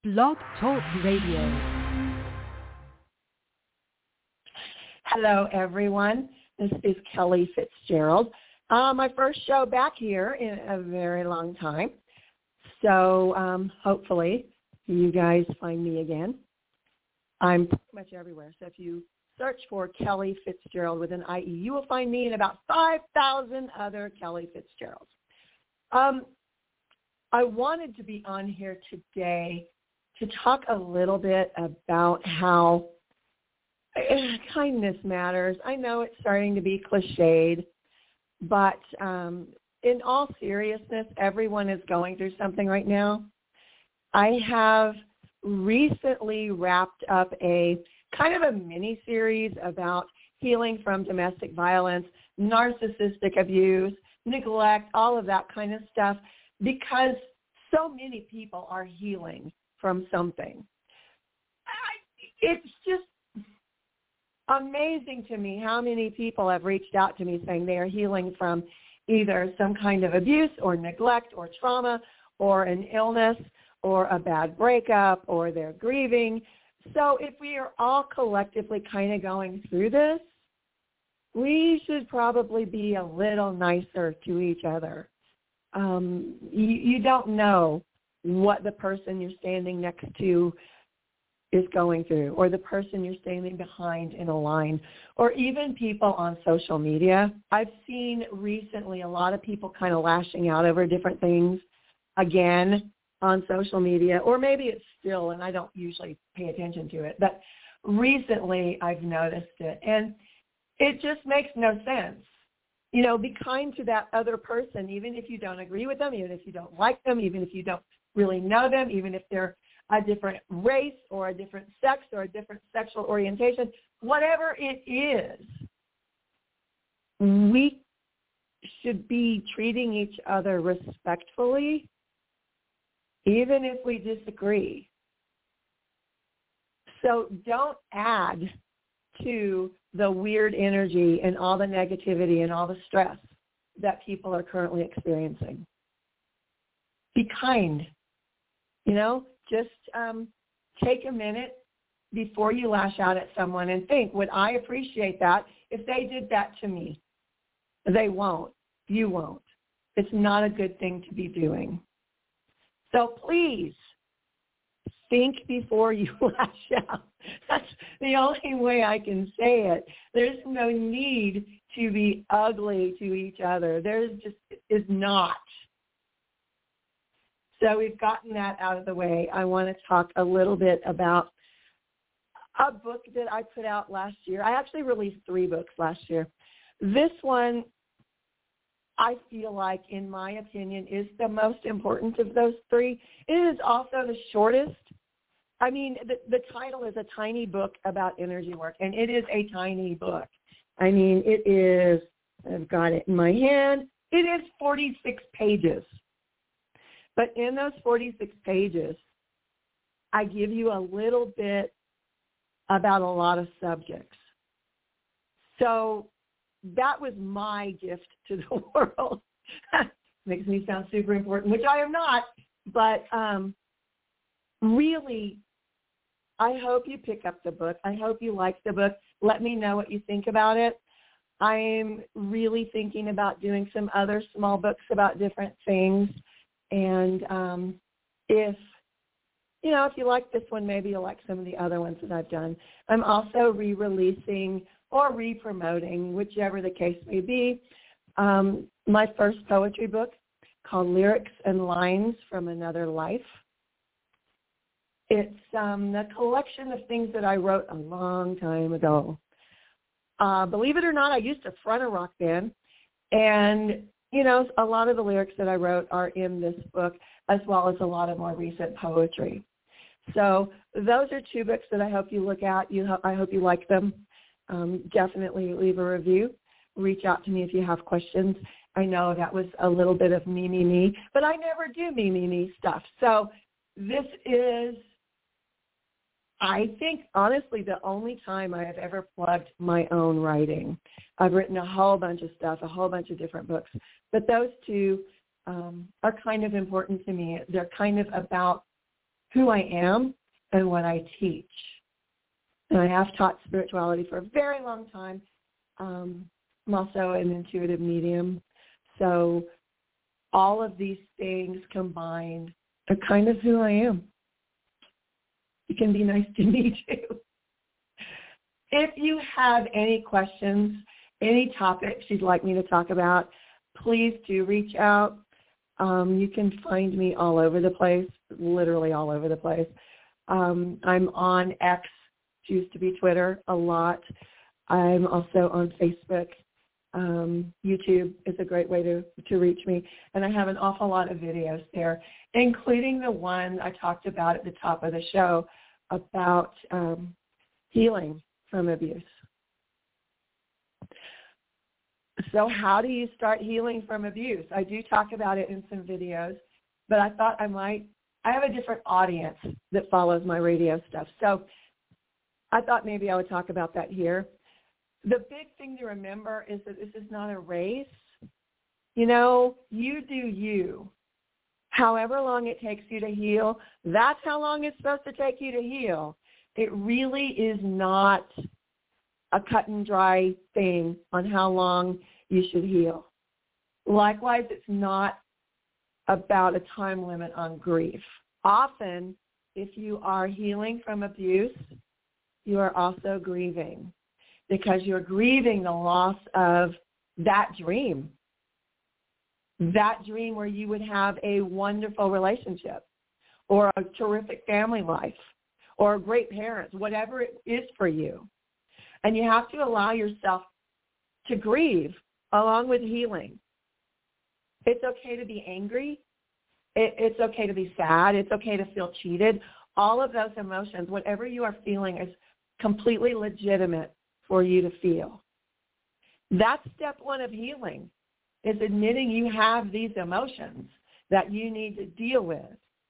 Blog Talk Radio. Hello, everyone. This is Kelly Fitzgerald. My first show back here in a very long time. So hopefully you guys find me again. I'm pretty much everywhere. So if you search for Kelly Fitzgerald with an IE, you will find me and about 5,000 other Kelly Fitzgeralds. I wanted to be on here today to talk a little bit about how kindness matters. I know it's starting to be cliched, but in all seriousness, everyone is going through something right now. I have recently wrapped up a kind of a mini-series about healing from domestic violence, narcissistic abuse, neglect, all of that kind of stuff, because so many people are healing from something. It's just amazing to me how many people have reached out to me saying they are healing from either some kind of abuse or neglect or trauma or an illness or a bad breakup or they're grieving. So if we are all collectively kind of going through this, we should probably be a little nicer to each other. You don't know what the person you're standing next to is going through, or the person you're standing behind in a line, or even people on social media. I've seen recently a lot of people kind of lashing out over different things again on social media, or maybe it's still, and I don't usually pay attention to it, but recently I've noticed it, and it just makes no sense. You know, be kind to that other person, even if you don't agree with them, even if you don't like them, even if you don't really know them, even if they're a different race or a different sex or a different sexual orientation, whatever it is, we should be treating each other respectfully, even if we disagree. So don't add to the weird energy and all the negativity and all the stress that people are currently experiencing. Be kind. You know, just take a minute before you lash out at someone and think, would I appreciate that if they did that to me? They won't. You won't. It's not a good thing to be doing. So please think before you lash out. That's the only way I can say it. There's no need to be ugly to each other. There just is not. So we've gotten that out of the way. I want to talk a little bit about a book that I put out last year. I actually released 3 books last year. This one, I feel like, in my opinion, is the most important of those 3. It is also the shortest. I mean, the title is A Tiny Book About Energy Work, and it is a tiny book. I mean, it is, I've got it in my hand, it is 46 pages. But in those 46 pages, I give you a little bit about a lot of subjects. So that was my gift to the world. Makes me sound super important, which I am not. But really, I hope you pick up the book. I hope you like the book. Let me know what you think about it. I'm really thinking about doing some other small books about different things. And if you like this one, maybe you'll like some of the other ones that I've done. I'm also re-releasing or re-promoting, whichever the case may be, my first poetry book called Lyrics and Lines from Another Life. It's a collection of things that I wrote a long time ago. Believe it or not, I used to front a rock band, and you know, a lot of the lyrics that I wrote are in this book, as well as a lot of more recent poetry. So those are 2 books that I hope you look at. I hope you like them. Definitely leave a review. Reach out to me if you have questions. I know that was a little bit of me, but I never do me stuff. So this is, I think, honestly, the only time I have ever plugged my own writing. I've written a whole bunch of stuff, a whole bunch of different books, but those 2 are kind of important to me. They're kind of about who I am and what I teach. And I have taught spirituality for a very long time. I'm also an intuitive medium. So all of these things combined are kind of who I am. It can be nice to me too. If you have any questions, any topics you'd like me to talk about, please do reach out. You can find me all over the place, literally all over the place. I'm on X, used to be Twitter, a lot. I'm also on Facebook. YouTube is a great way to reach me. And I have an awful lot of videos there, including the one I talked about at the top of the show about healing from abuse. So how do you start healing from abuse? I do talk about it in some videos, but I thought I have a different audience that follows my radio stuff. So I thought maybe I would talk about that here. The big thing to remember is that this is not a race. You know, you do you. However long it takes you to heal, that's how long it's supposed to take you to heal. It really is not a cut and dry thing on how long you should heal. Likewise, it's not about a time limit on grief. Often, if you are healing from abuse, you are also grieving because you're grieving the loss of that dream where you would have a wonderful relationship or a terrific family life or great parents, whatever it is for you. And you have to allow yourself to grieve along with healing. It's okay to be angry. It's okay to be sad. It's okay to feel cheated. All of those emotions, whatever you are feeling, is completely legitimate for you to feel. That's step one of healing, is admitting you have these emotions that you need to deal with.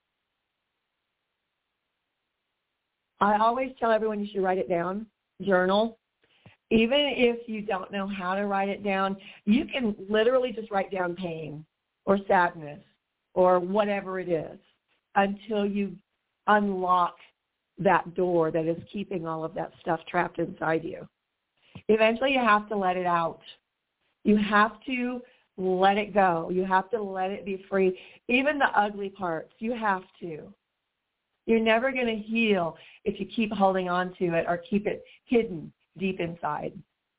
I always tell everyone you should write it down, journal. Even if you don't know how to write it down, you can literally just write down pain or sadness or whatever it is until you unlock that door that is keeping all of that stuff trapped inside you. Eventually you have to let it out. You have to let it go. You have to let it be free. Even the ugly parts, you have to. You're never going to heal if you keep holding on to it or keep it hidden deep inside.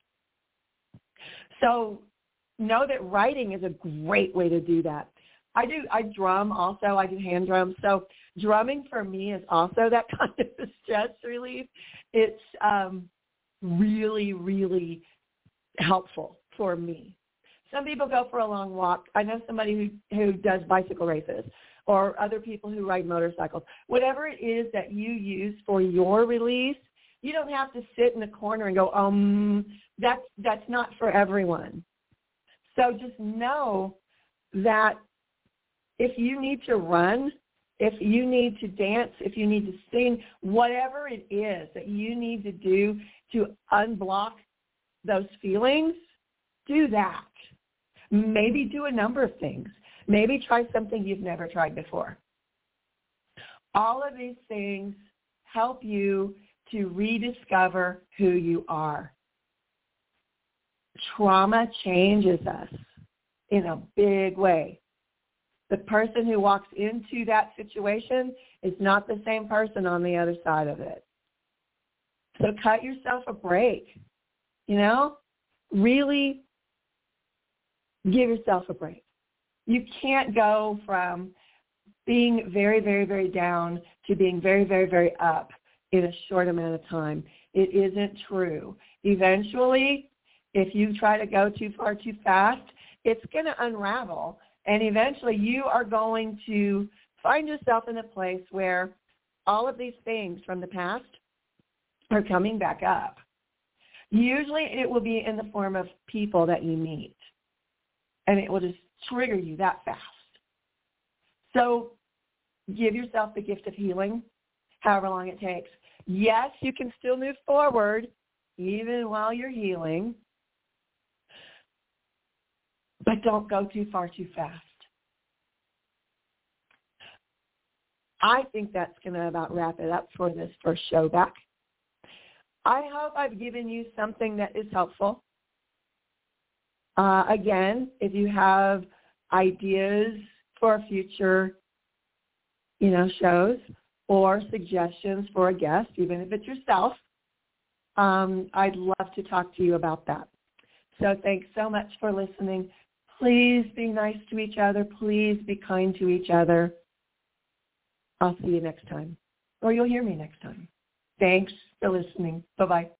So know that writing is a great way to do that. I drum also. I do hand drums. So drumming for me is also that kind of a stress relief. It's really, really helpful for me. Some people go for a long walk. I know somebody who does bicycle races or other people who ride motorcycles. Whatever it is that you use for your release, you don't have to sit in the corner and go, that's not for everyone. So just know that if you need to run, if you need to dance, if you need to sing, whatever it is that you need to do to unblock those feelings, do that. Maybe do a number of things. Maybe try something you've never tried before. All of these things help you to rediscover who you are. Trauma changes us in a big way. The person who walks into that situation is not the same person on the other side of it. So cut yourself a break, really give yourself a break. You can't go from being very, very, very down to being very, very, very up in a short amount of time. It isn't true. Eventually, if you try to go too far too fast, it's going to unravel. And eventually you are going to find yourself in a place where all of these things from the past are coming back up. Usually it will be in the form of people that you meet. And it will just trigger you that fast. So give yourself the gift of healing, however long it takes. Yes, you can still move forward even while you're healing, but don't go too far too fast. I think that's going to about wrap it up for this first show back. I hope I've given you something that is helpful. Again, if you have ideas for future, shows or suggestions for a guest, even if it's yourself, I'd love to talk to you about that. So thanks so much for listening. Please be nice to each other. Please be kind to each other. I'll see you next time, or you'll hear me next time. Thanks for listening. Bye-bye.